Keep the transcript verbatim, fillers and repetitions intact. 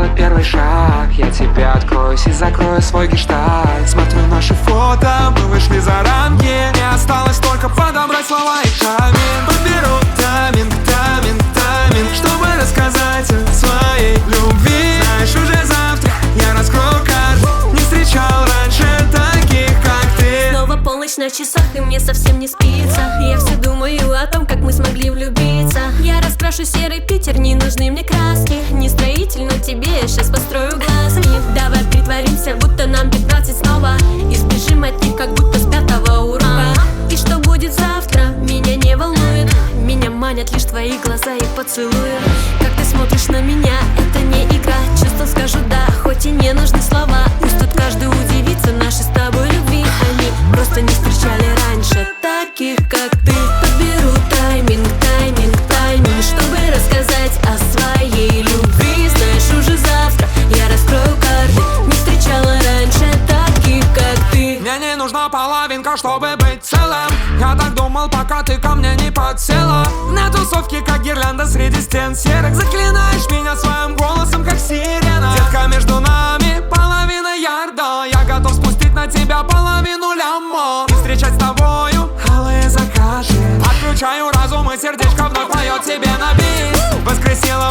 сделать первый шаг. Я тебя откроюсь и закрою свой гештальт. Смотрю наши фото, мы вышли за рамки. Не осталось только подобрать слова и камень. Подберу тайминг, тайминг, тайминг, чтобы рассказать о своей любви. Знаешь, уже завтра я раскрою карты. Не встречал раньше таких, как ты. Снова полночь на часах, и мне совсем не спится. Я все думаю о том, как мы смогли влюбиться. Я раскрашу серый Питер, не нужны мне краски. Не строитель, но тебе я сейчас построю глазки. Давай притворимся, будто нам пятнадцать снова, и сбежим от них, как будто с пятого урока. И что будет завтра, меня не волнует. Меня манят лишь твои глаза и поцелуи. Как ты смотришь на меня, это не игра. Чувства скажу да, хоть и не нужны слова. Пусть тут каждый удивится нашей с тобой любви. Они просто не встречали раньше таких, как ты. Подберу тайминг, тайминг, тайминг, чтобы рассказать о своей любви. Знаешь, уже завтра я раскрою карты. Не встречала раньше таких, как ты. Мне не нужна половинка, чтобы быть целым. Я так думал, пока ты ко мне не подсела. На тусовке, как гирлянда среди стен серых. Заклинаешь меня своим голосом, как сирена. Детка, между нами половина ярда. Я готов спустить на тебя половину лямо. И встречать с тобою алые закаты. Отключаю разум, и сердечко вновь поет тебе на бис. Воскресила